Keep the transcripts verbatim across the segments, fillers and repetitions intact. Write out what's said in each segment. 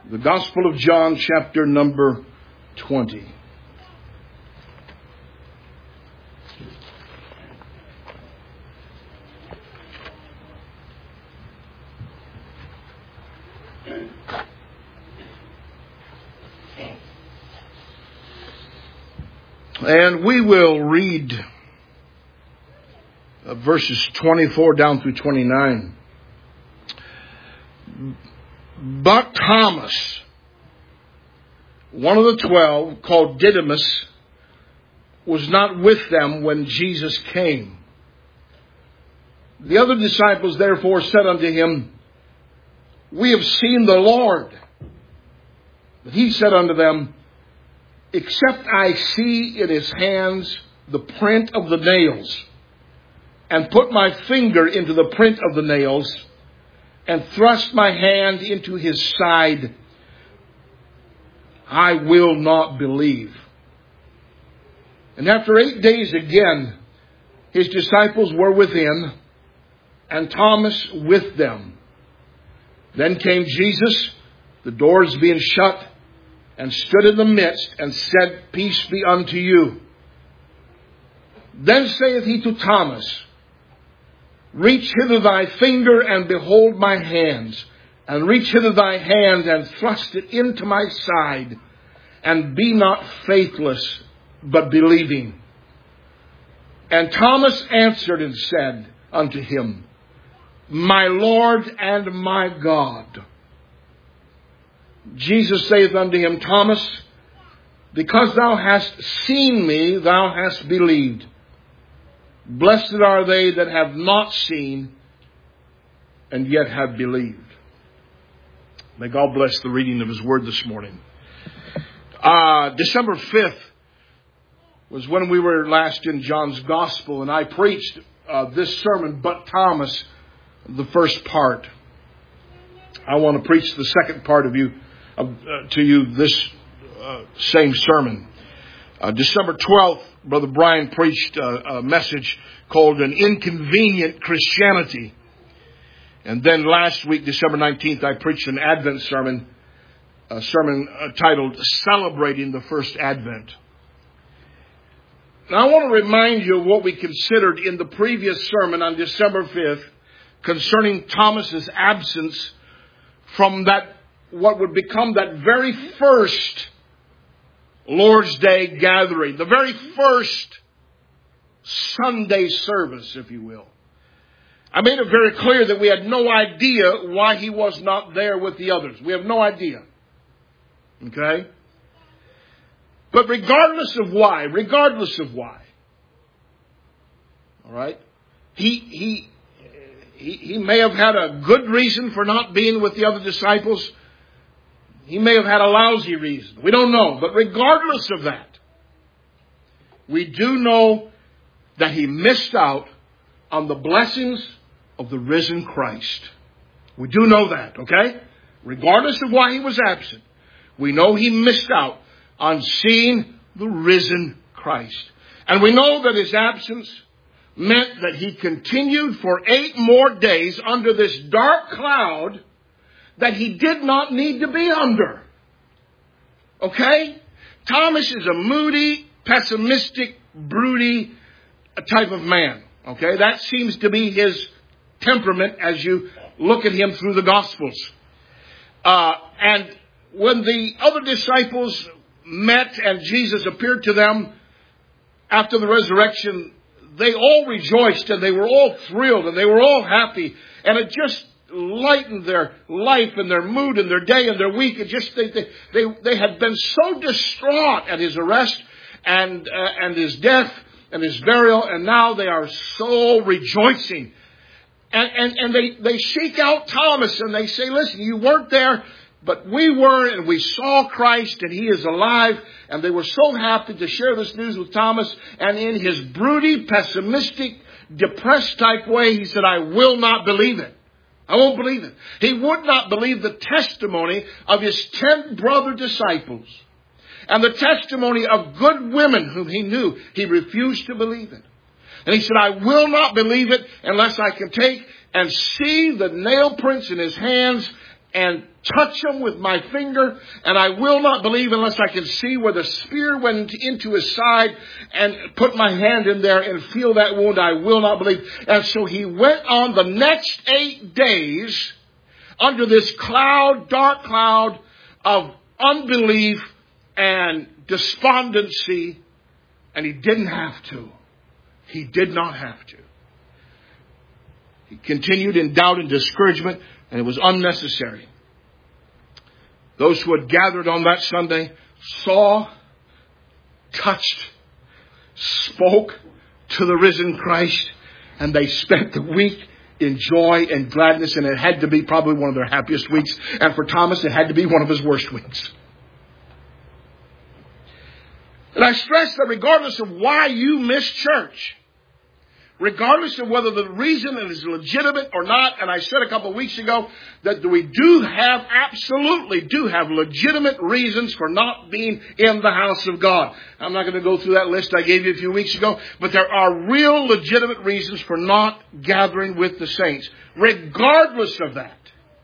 The Gospel of John, chapter number twenty. And we will read uh, verses twenty-four down through twenty-nine. But Thomas, one of the twelve, called Didymus, was not with them when Jesus came. The other disciples therefore said unto him, We have seen the Lord. But he said unto them, Except I see in his hands the print of the nails, and put my finger into the print of the nails, and thrust my hand into his side, I will not believe. And after eight days again, his disciples were within, and Thomas with them. Then came Jesus, the doors being shut, and stood in the midst, and said, Peace be unto you. Then saith he to Thomas, Reach hither thy finger, and behold my hands, and reach hither thy hand, and thrust it into my side, and be not faithless, but believing. And Thomas answered and said unto him, My Lord and my God. Jesus saith unto him, Thomas, because thou hast seen me, thou hast believed. Blessed are they that have not seen and yet have believed. May God bless the reading of His Word this morning. Uh, December fifth was when we were last in John's Gospel, and I preached uh, this sermon, But Thomas, the first part. I want to preach the second part of you uh, to you this uh, same sermon. Uh, December twelfth, Brother Brian preached a, a message called An Inconvenient Christianity. And then last week, December nineteenth, I preached an Advent sermon, a sermon uh, titled Celebrating the First Advent. Now I want to remind you of what we considered in the previous sermon on December fifth concerning Thomas's absence from that, what would become that very first Lord's Day gathering, the very first Sunday service, if you will. I made it very clear that we had no idea why he was not there with the others. We have no idea. Okay? But regardless of why, regardless of why, all right, he, he, he, he may have had a good reason for not being with the other disciples. He may have had a lousy reason. We don't know. But regardless of that, we do know that he missed out on the blessings of the risen Christ. We do know that, okay? Regardless of why he was absent, we know he missed out on seeing the risen Christ. And we know that his absence meant that he continued for eight more days under this dark cloud that he did not need to be under. Okay? Thomas is a moody, pessimistic, broody type of man. Okay? That seems to be his temperament as you look at him through the Gospels. Uh, and when the other disciples met and Jesus appeared to them after the resurrection, they all rejoiced and they were all thrilled and they were all happy. And it just lightened their life and their mood and their day and their week. It just they they they, they had been so distraught at his arrest and uh, and his death and his burial, and now they are so rejoicing. And and and they they seek out Thomas and they say, "Listen, you weren't there, but we were, and we saw Christ, and He is alive." And they were so happy to share this news with Thomas. And in his broody, pessimistic, depressed type way, he said, "I will not believe it. I won't believe it." He would not believe the testimony of his ten brother disciples and the testimony of good women whom he knew. He refused to believe it. And he said, "I will not believe it unless I can take and see the nail prints in his hands and touch him with my finger, and I will not believe unless I can see where the spear went into his side and put my hand in there and feel that wound. I will not believe. And so he went on the next eight days under this cloud, dark cloud of unbelief and despondency, and he didn't have to. He did not have to. He continued in doubt and discouragement, and it was unnecessary. Those who had gathered on that Sunday saw, touched, spoke to the risen Christ, and they spent the week in joy and gladness, and it had to be probably one of their happiest weeks. And for Thomas, it had to be one of his worst weeks. And I stress that regardless of why you miss church, regardless of whether the reason is legitimate or not, and I said a couple of weeks ago that we do have, absolutely do have legitimate reasons for not being in the house of God. I'm not going to go through that list I gave you a few weeks ago, but there are real legitimate reasons for not gathering with the saints. Regardless of that,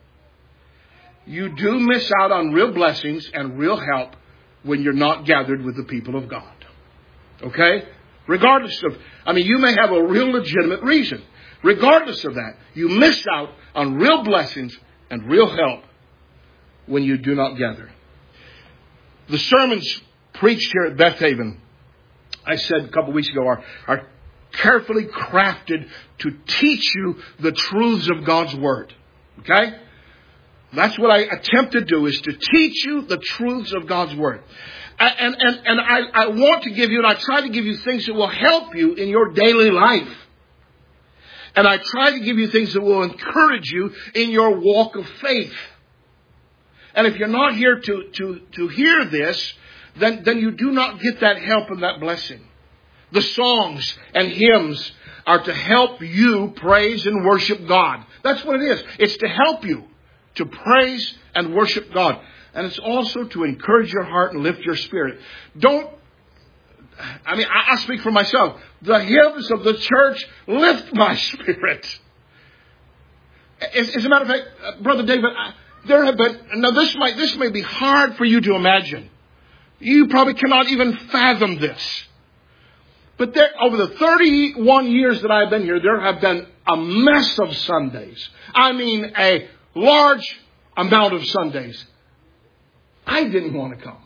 you do miss out on real blessings and real help when you're not gathered with the people of God. Okay? Regardless of, I mean, you may have a real legitimate reason. Regardless of that, you miss out on real blessings and real help when you do not gather. The sermons preached here at Beth Haven, I said a couple of weeks ago, are, are carefully crafted to teach you the truths of God's Word. Okay? That's what I attempt to do, is to teach you the truths of God's Word. And, and, and I, I want to give you, and I try to give you things that will help you in your daily life. And I try to give you things that will encourage you in your walk of faith. And if you're not here to, to, to hear this, then, then you do not get that help and that blessing. The songs and hymns are to help you praise and worship God. That's what it is. It's to help you to praise and worship God. And it's also to encourage your heart and lift your spirit. Don't, I mean, I, I speak for myself. The hymns of the church lift my spirit. As, as a matter of fact, uh, Brother David, I, there have been, now this might, this may be hard for you to imagine. You probably cannot even fathom this. But there, over the thirty-one years that I've been here, there have been a mess of Sundays. I mean, a large amount of Sundays. I didn't want to come.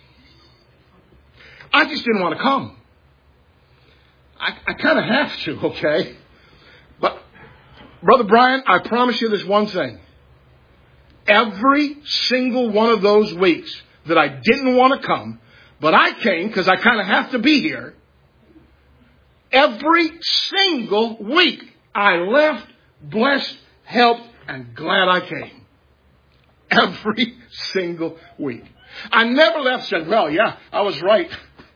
I just didn't want to come. I, I kind of have to, okay? But, Brother Brian, I promise you this one thing. Every single one of those weeks that I didn't want to come, but I came because I kind of have to be here, every single week I left blessed, helped, and glad I came. Every single week. I never left saying, well, yeah, I was right.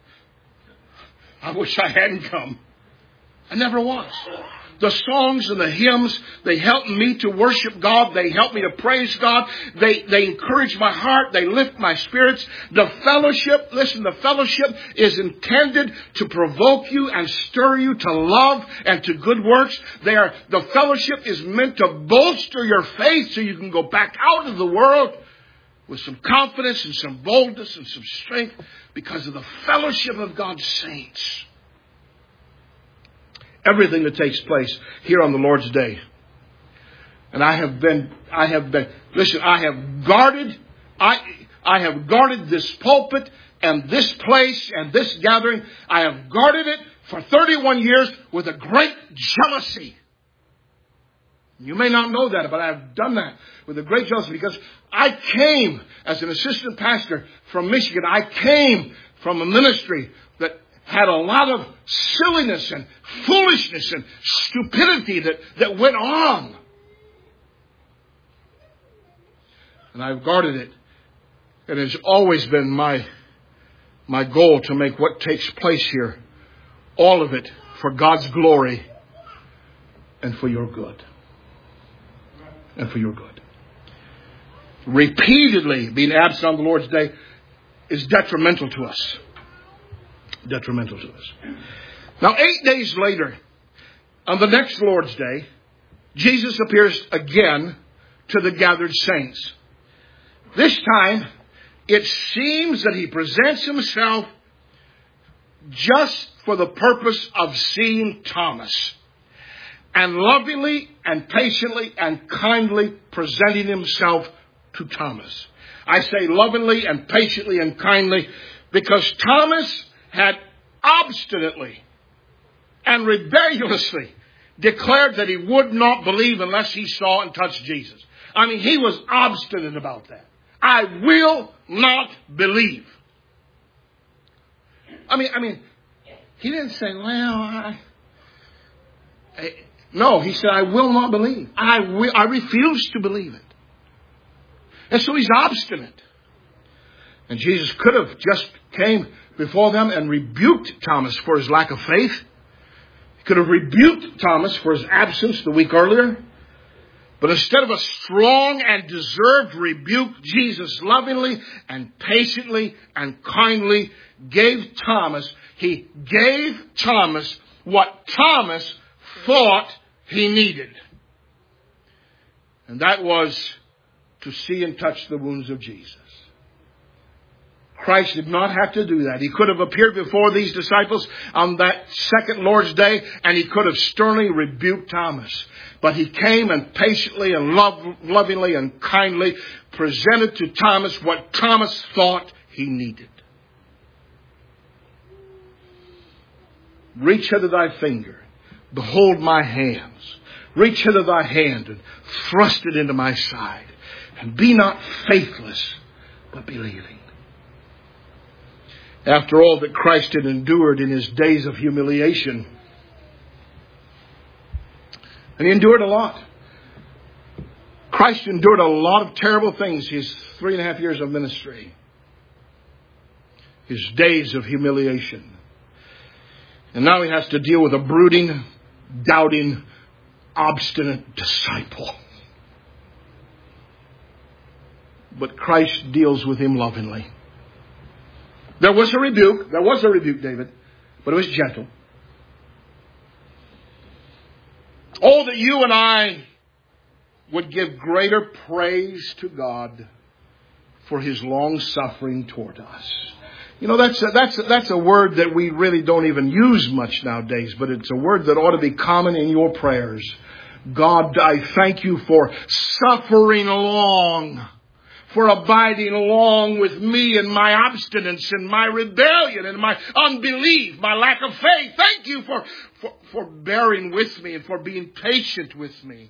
I wish I hadn't come. I never was. The songs and the hymns, they help me to worship God. They help me to praise God. They, they encourage my heart. They lift my spirits. The fellowship, listen, the fellowship is intended to provoke you and stir you to love and to good works. They are, the fellowship is meant to bolster your faith so you can go back out of the world with some confidence and some boldness and some strength because of the fellowship of God's saints. Everything that takes place here on the Lord's Day. And I have been, I have been, listen, I have guarded, I, I have guarded this pulpit and this place and this gathering. I have guarded it for thirty-one years with a great jealousy. You may not know that, but I have done that with a great jealousy because I came as an assistant pastor from Michigan. I came from a ministry that had a lot of silliness and foolishness and stupidity that, that went on. And I've guarded it. It has always been my, my goal to make what takes place here, all of it, for God's glory and for your good. And for your good. Repeatedly being absent on the Lord's Day is detrimental to us. Detrimental to us. Now, eight days later, on the next Lord's Day, Jesus appears again to the gathered saints. This time, it seems that he presents himself just for the purpose of seeing Thomas, and lovingly and patiently and kindly presenting himself to Thomas. I say lovingly and patiently and kindly because Thomas had obstinately and rebelliously declared that he would not believe unless he saw and touched Jesus. I mean, he was obstinate about that. I will not believe. I mean, I mean, he didn't say, well, I, I no, he said, I will not believe. I will, I refuse to believe it. And so he's obstinate. And Jesus could have just came before them and rebuked Thomas for his lack of faith. He could have rebuked Thomas for his absence the week earlier. But instead of a strong and deserved rebuke, Jesus lovingly and patiently and kindly gave Thomas, he gave Thomas what Thomas thought he needed. And that was to see and touch the wounds of Jesus. Christ did not have to do that. He could have appeared before these disciples on that second Lord's Day, and he could have sternly rebuked Thomas. But he came and patiently and love, lovingly and kindly presented to Thomas what Thomas thought he needed. Reach hither thy finger. Behold my hands. Reach hither thy hand and thrust it into my side. And be not faithless, but believing. After all that Christ had endured in his days of humiliation, and he endured a lot. Christ endured a lot of terrible things his three and a half years of ministry. His days of humiliation. And now he has to deal with a brooding, doubting, obstinate disciple. But Christ deals with him lovingly. There was a rebuke. There was a rebuke, David. But it was gentle. Oh, that you and I would give greater praise to God for his long suffering toward us. You know, that's a, that's a, that's a word that we really don't even use much nowadays, but it's a word that ought to be common in your prayers. God, I thank you for suffering long, for abiding long with me in my obstinance and my rebellion and my unbelief, my lack of faith. Thank you for, for, for bearing with me and for being patient with me.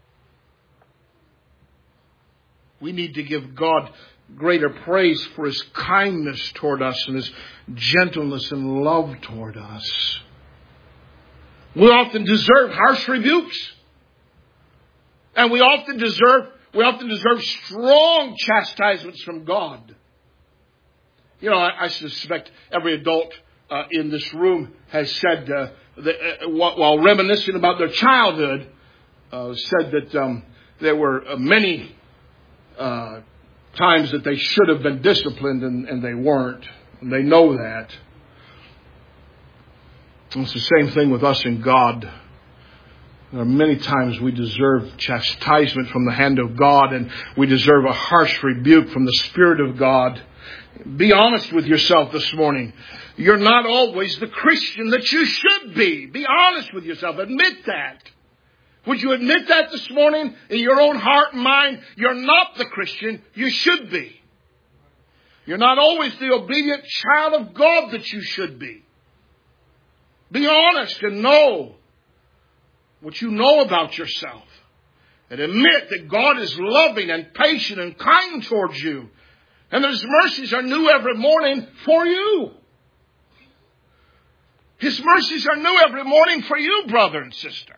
We need to give God greater praise for his kindness toward us and his gentleness and love toward us. We often deserve harsh rebukes. And we often deserve We often deserve strong chastisements from God. You know, I, I suspect every adult uh, in this room has said, uh, that, uh, while reminiscing about their childhood, uh, said that um, there were uh, many uh, times that they should have been disciplined and, and they weren't. And they know that. And it's the same thing with us and God. There are many times we deserve chastisement from the hand of God, and we deserve a harsh rebuke from the Spirit of God. Be honest with yourself this morning. You're not always the Christian that you should be. Be honest with yourself. Admit that. Would you admit that this morning in your own heart and mind? You're not the Christian you should be. You're not always the obedient child of God that you should be. Be honest and know what you know about yourself. And admit that God is loving and patient and kind towards you. And that his mercies are new every morning for you. His mercies are new every morning for you, brother and sister.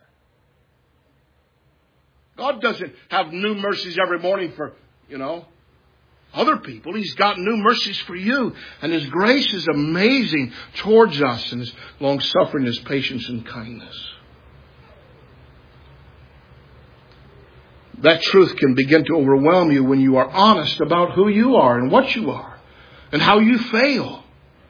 God doesn't have new mercies every morning for, you know, other people. He's got new mercies for you. And his grace is amazing towards us. And his long suffering, his patience and kindness. That truth can begin to overwhelm you when you are honest about who you are and what you are and how you fail.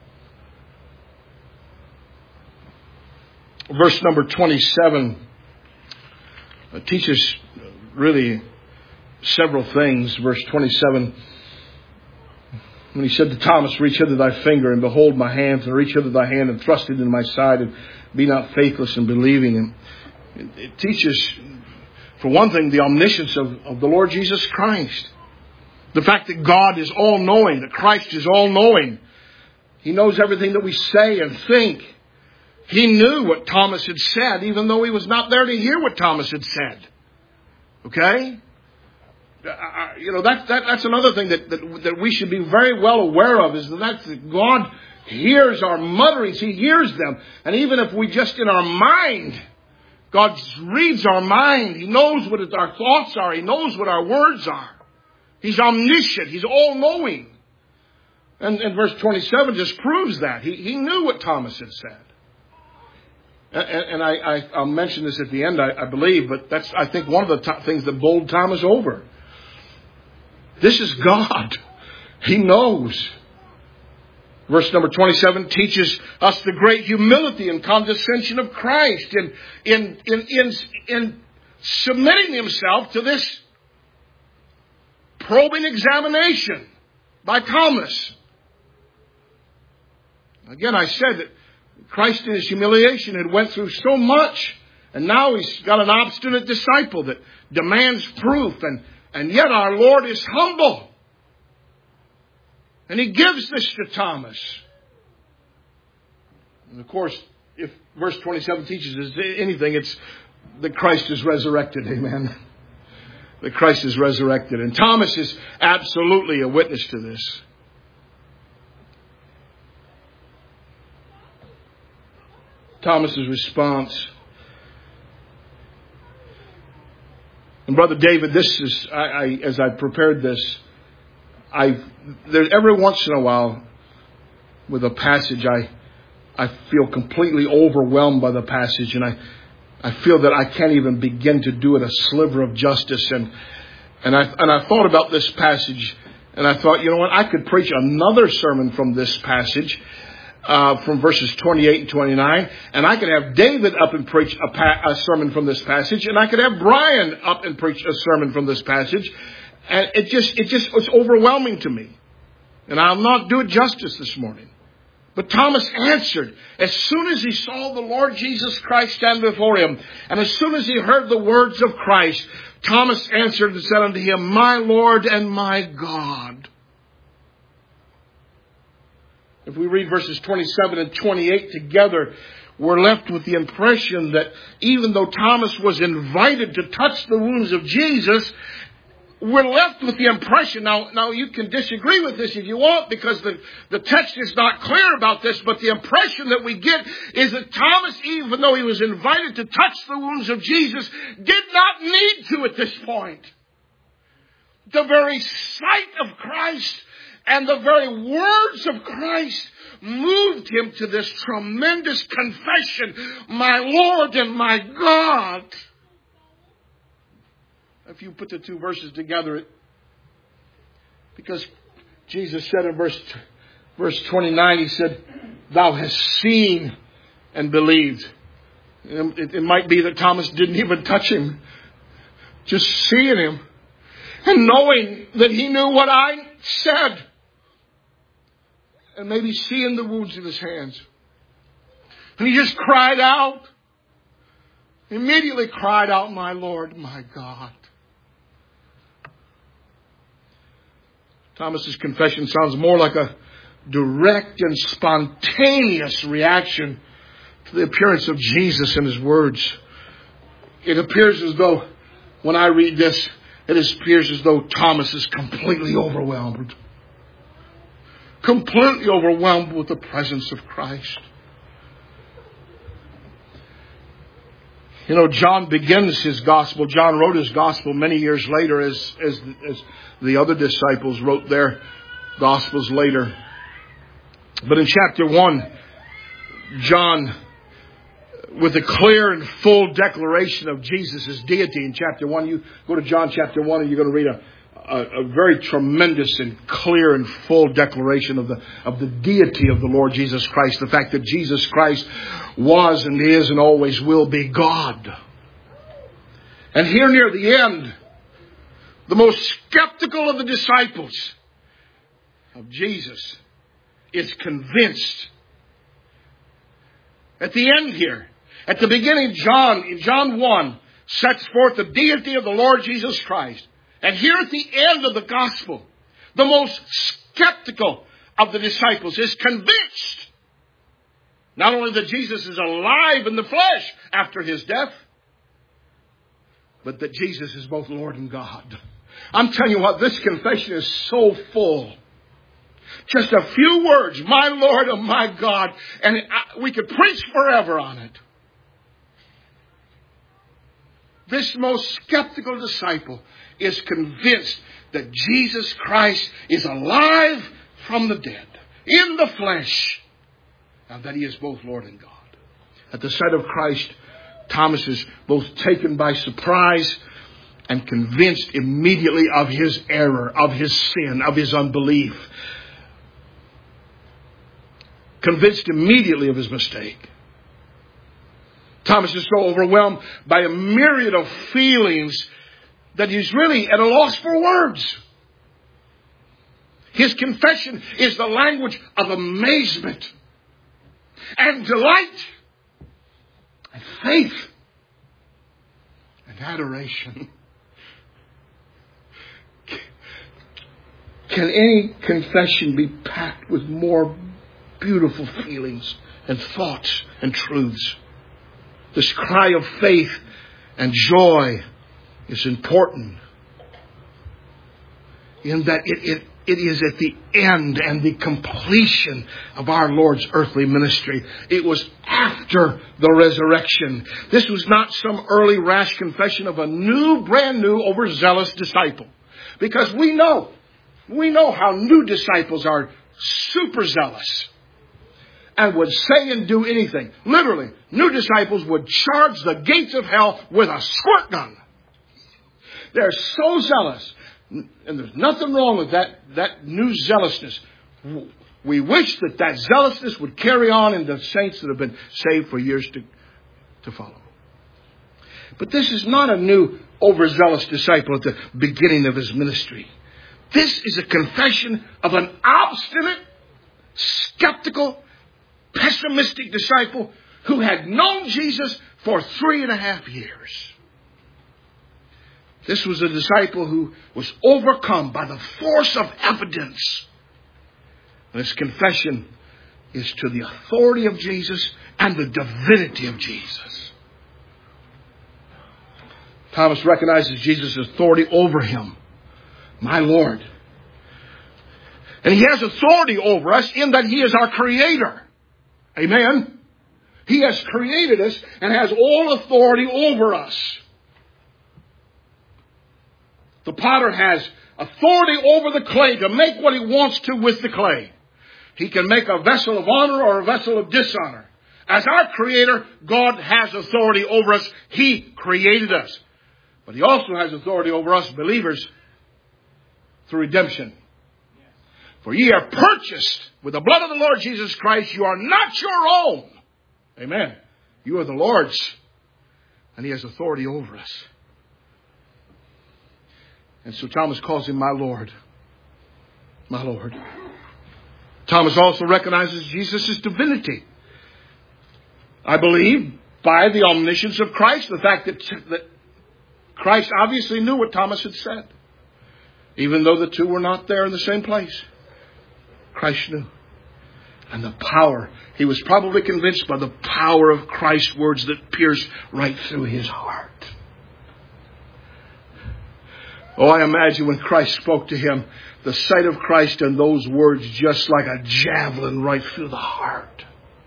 Verse number twenty-seven teaches really several things. Verse twenty-seven, when he said to Thomas, reach hither thy finger, and behold my hands, and reach hither thy hand, and thrust it into my side, and be not faithless in believing. And it, it teaches, for one thing, the omniscience of, of the Lord Jesus Christ. The fact that God is all-knowing, that Christ is all-knowing. He knows everything that we say and think. He knew what Thomas had said, even though he was not there to hear what Thomas had said. Okay? Uh, you know, that, that, that's another thing that, that, that we should be very well aware of, is that, that's, that God hears our mutterings. He hears them. And even if we just in our mind, God reads our mind. He knows what our thoughts are. He knows what our words are. He's omniscient. He's all-knowing. And, and verse twenty-seven just proves that. He, he knew what Thomas had said. And, and I, I, I'll mention this at the end, I, I believe, but that's, I think, one of the to- things that bowled Thomas over. This is God. He knows. Verse number twenty-seven teaches us the great humility and condescension of Christ in, in, in, in, in submitting himself to this probing examination by Thomas. Again, I said that Christ in his humiliation had went through so much, and now he's got an obstinate disciple that demands proof, and, and yet our Lord is humble. And he gives this to Thomas. And of course, if verse twenty-seven teaches us anything, it's that Christ is resurrected. Amen. That Christ is resurrected. And Thomas is absolutely a witness to this. Thomas's response. And Brother David, this is, I, I as I prepared this, I there every once in a while with a passage, I I feel completely overwhelmed by the passage, and I I feel that I can't even begin to do it a sliver of justice. And and I and I thought about this passage, and I thought, you know what, I could preach another sermon from this passage. Uh, from verses twenty-eight and twenty-nine, and I could have David up and preach a, pa- a sermon from this passage, and I could have Brian up and preach a sermon from this passage, and it just, it just was overwhelming to me, and I'll not do it justice this morning. But Thomas answered as soon as he saw the Lord Jesus Christ stand before him, and as soon as he heard the words of Christ, Thomas answered and said unto him, my Lord and my God. If we read verses twenty-seven and twenty-eight together, we're left with the impression that even though Thomas was invited to touch the wounds of Jesus, we're left with the impression, now, now you can disagree with this if you want, because the, the text is not clear about this, but the impression that we get is that Thomas, even though he was invited to touch the wounds of Jesus, did not need to at this point. The very sight of Christ and the very words of Christ moved him to this tremendous confession, my Lord and my God. If you put the two verses together, it, because Jesus said in verse, verse twenty-nine, he said, thou hast seen and believed. It, it might be that Thomas didn't even touch him. Just seeing him and knowing that he knew what I said. And maybe seeing the wounds in his hands. And he just cried out. Immediately cried out, my Lord, my God. Thomas's confession sounds more like a direct and spontaneous reaction to the appearance of Jesus and his words. It appears as though, when I read this, it appears as though Thomas is completely overwhelmed. Completely overwhelmed with the presence of Christ. You know, John begins his gospel. John wrote his gospel many years later as, as, as the other disciples wrote their gospels later. But in chapter one, John, with a clear and full declaration of Jesus' deity in chapter one, you go to John chapter one and you're going to read a A, a very tremendous and clear and full declaration of the of the deity of the Lord Jesus Christ. The fact that Jesus Christ was and is and always will be God. And here near the end, the most skeptical of the disciples of Jesus, is convinced. At the end here, at the beginning, John, in John one, sets forth the deity of the Lord Jesus Christ. And here at the end of the gospel, the most skeptical of the disciples is convinced not only that Jesus is alive in the flesh after his death, but that Jesus is both Lord and God. I'm telling you what, this confession is so full. Just a few words, my Lord and my God, and we could preach forever on it. This most skeptical disciple is convinced that Jesus Christ is alive from the dead, in the flesh, and that he is both Lord and God. At the sight of Christ, Thomas is both taken by surprise and convinced immediately of his error, of his sin, of his unbelief. Convinced immediately of his mistake. Thomas is so overwhelmed by a myriad of feelings that he's really at a loss for words. His confession is the language of amazement and delight and faith and adoration. Can any confession be packed with more beautiful feelings and thoughts and truths? This cry of faith and joy is important in that it, it, it is at the end and the completion of our Lord's earthly ministry. It was after the resurrection. This was not some early rash confession of a new, brand new, overzealous disciple. Because we know, we know how new disciples are super zealous and would say and do anything. Literally, new disciples would charge the gates of hell with a squirt gun. They're so zealous. And there's nothing wrong with that, that new zealousness. We wish that that zealousness would carry on in the saints that have been saved for years to, to follow. But this is not a new overzealous disciple at the beginning of his ministry. This is a confession of an obstinate, skeptical, pessimistic disciple who had known Jesus for three and a half years. This was a disciple who was overcome by the force of evidence. And his confession is to the authority of Jesus and the divinity of Jesus. Thomas recognizes Jesus' authority over him. My Lord. And he has authority over us in that he is our creator. Amen. He has created us and has all authority over us. The potter has authority over the clay to make what he wants to with the clay. He can make a vessel of honor or a vessel of dishonor. As our creator, God has authority over us. He created us. But he also has authority over us believers through redemption. For ye are purchased with the blood of the Lord Jesus Christ. You are not your own. Amen. You are the Lord's. And he has authority over us. And so Thomas calls him my Lord. My Lord. Thomas also recognizes Jesus' divinity. I believe by the omniscience of Christ, the fact that, that Christ obviously knew what Thomas had said. Even though the two were not there in the same place. Christ knew. And the power. He was probably convinced by the power of Christ's words that pierced right through his heart. Oh, I imagine when Christ spoke to him, the sight of Christ and those words just like a javelin right through the heart.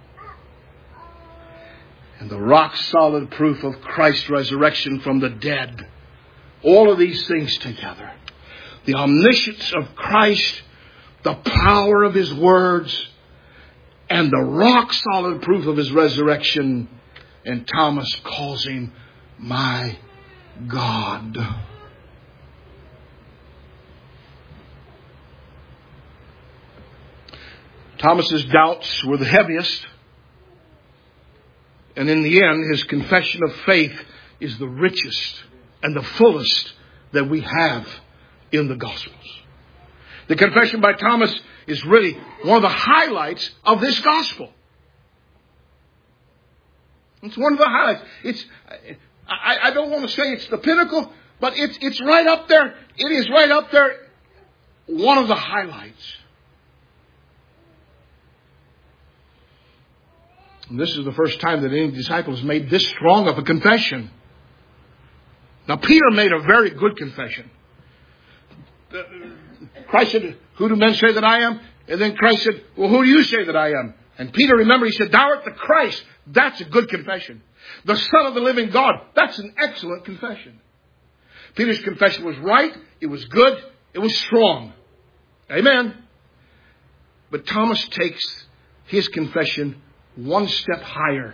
And the rock-solid proof of Christ's resurrection from the dead. All of these things together. The omniscience of Christ, the power of his words, and the rock-solid proof of his resurrection. And Thomas calls him my God. Thomas's doubts were the heaviest. And in the end, his confession of faith is the richest and the fullest that we have in the Gospels. The confession by Thomas is really one of the highlights of this Gospel. It's one of the highlights. It's, I, I don't want to say it's the pinnacle, but it's, it's right up there. It is right up there. One of the highlights. And this is the first time that any disciple has made this strong of a confession. Now, Peter made a very good confession. Christ said, "Who do men say that I am?" And then Christ said, "Well, who do you say that I am?" And Peter, remember, he said, "Thou art the Christ." That's a good confession. The Son of the living God. That's an excellent confession. Peter's confession was right. It was good. It was strong. Amen. But Thomas takes his confession one step higher.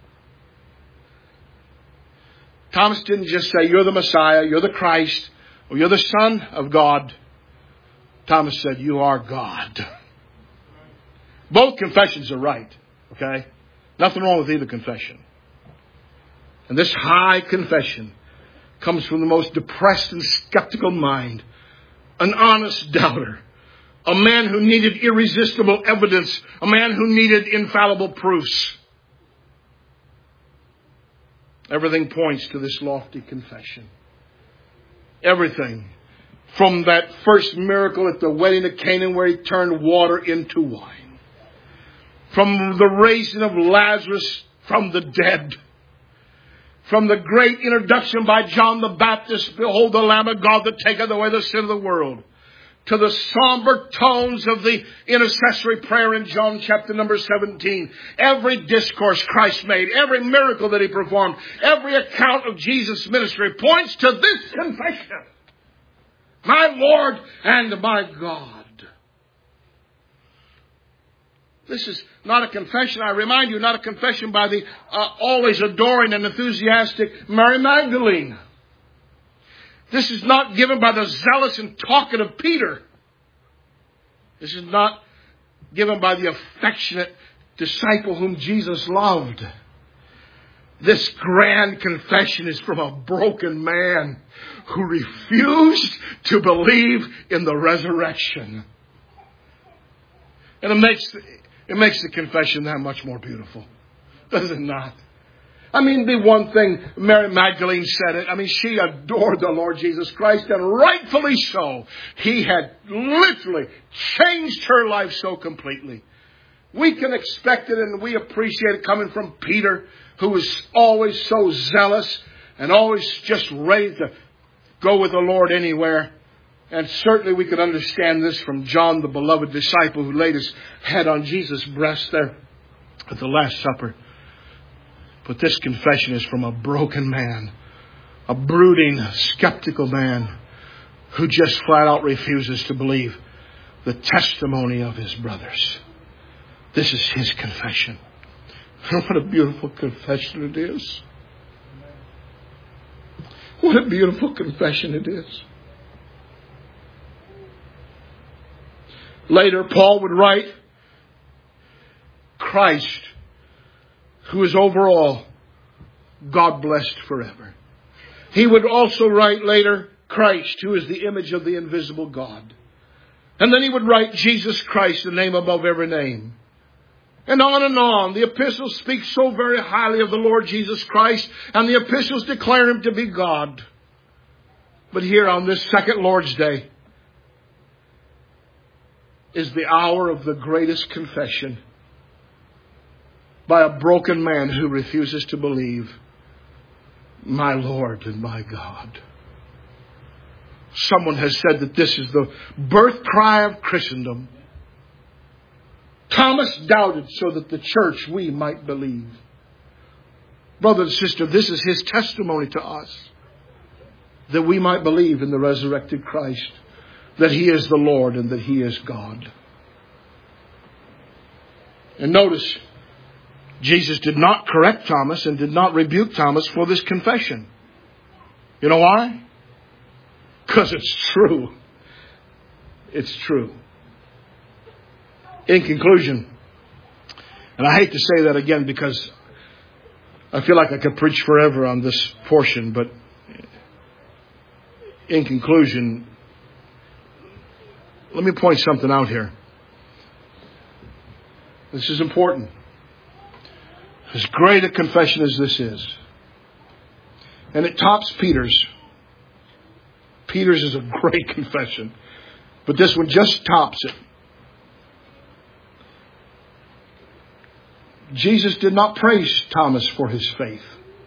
Thomas didn't just say, "You're the Messiah, you're the Christ, or you're the Son of God." Thomas said, "You are God." Both confessions are right. Okay? Nothing wrong with either confession. And this high confession comes from the most depressed and skeptical mind. An honest doubter. A man who needed irresistible evidence. A man who needed infallible proofs. Everything points to this lofty confession. Everything. From that first miracle at the wedding of Canaan where he turned water into wine. From the raising of Lazarus from the dead. From the great introduction by John the Baptist, "Behold the Lamb of God that taketh away the sin of the world." To the somber tones of the intercessory prayer in John chapter number seventeen. Every discourse Christ made, every miracle that he performed, every account of Jesus' ministry points to this confession. My Lord and my God. This is not a confession, I remind you, not a confession by the uh, always adoring and enthusiastic Mary Magdalene. This is not given by the zealous and talkative Peter. This is not given by the affectionate disciple whom Jesus loved. This grand confession is from a broken man who refused to believe in the resurrection. And it makes, it makes the confession that much more beautiful. Does it not? I mean, the one thing, Mary Magdalene said it. I mean, she adored the Lord Jesus Christ, and rightfully so. He had literally changed her life so completely. We can expect it, and we appreciate it coming from Peter, who was always so zealous and always just ready to go with the Lord anywhere. And certainly we could understand this from John, the beloved disciple who laid his head on Jesus' breast there at the Last Supper. But this confession is from a broken man, a brooding, skeptical man who just flat out refuses to believe the testimony of his brothers. This is his confession. What a beautiful confession it is. What a beautiful confession it is. Later, Paul would write, Christ, who is over all, God blessed forever. He would also write later, Christ, who is the image of the invisible God. And then he would write, Jesus Christ, the name above every name. And on and on. The epistles speak so very highly of the Lord Jesus Christ, and the epistles declare him to be God. But here on this second Lord's Day is the hour of the greatest confession by a broken man who refuses to believe, my Lord and my God. Someone has said that this is the birth cry of Christendom. Thomas doubted so that the church, we might believe. Brother and sister, this is his testimony to us. That we might believe in the resurrected Christ. That he is the Lord and that he is God. And notice, Jesus did not correct Thomas and did not rebuke Thomas for this confession. You know why? Because it's true. It's true. In conclusion, and I hate to say that again because I feel like I could preach forever on this portion, but in conclusion, let me point something out here. This is important. As great a confession as this is, and it tops Peter's. Peter's is a great confession, but this one just tops it. Jesus did not praise Thomas for his faith,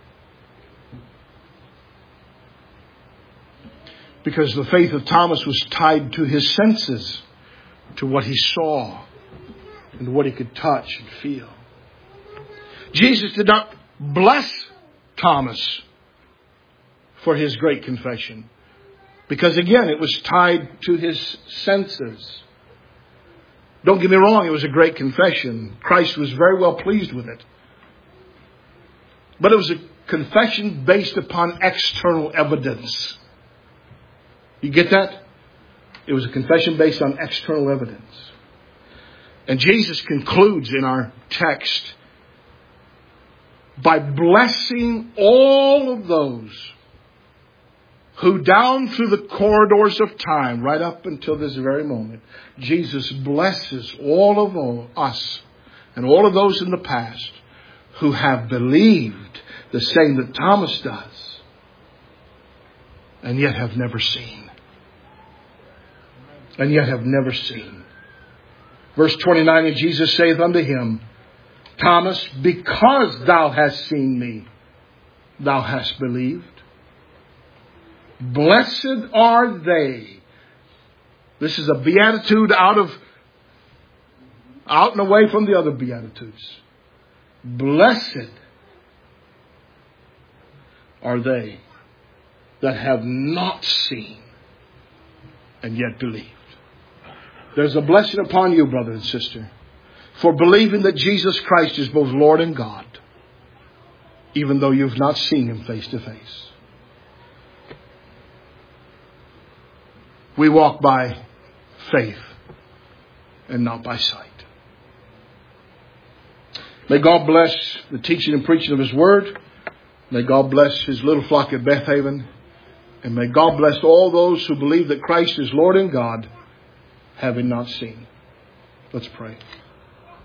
because the faith of Thomas was tied to his senses, to what he saw and what he could touch and feel. Jesus did not bless Thomas for his great confession, because again, it was tied to his senses. Don't get me wrong, it was a great confession. Christ was very well pleased with it. But it was a confession based upon external evidence. You get that? It was a confession based on external evidence. And Jesus concludes in our text by blessing all of those who down through the corridors of time, right up until this very moment, Jesus blesses all of all, us and all of those in the past who have believed the same that Thomas does and yet have never seen. And yet have never seen. Verse twenty-nine, and Jesus saith unto him, Thomas, because thou hast seen me, thou hast believed. Blessed are they. This is a beatitude out of, out and away from the other beatitudes. Blessed are they that have not seen and yet believed. There's a blessing upon you, brother and sister, for believing that Jesus Christ is both Lord and God, even though you've not seen him face to face. We walk by faith and not by sight. May God bless the teaching and preaching of his word. May God bless his little flock at Beth Haven. And may God bless all those who believe that Christ is Lord and God, having not seen. Let's pray.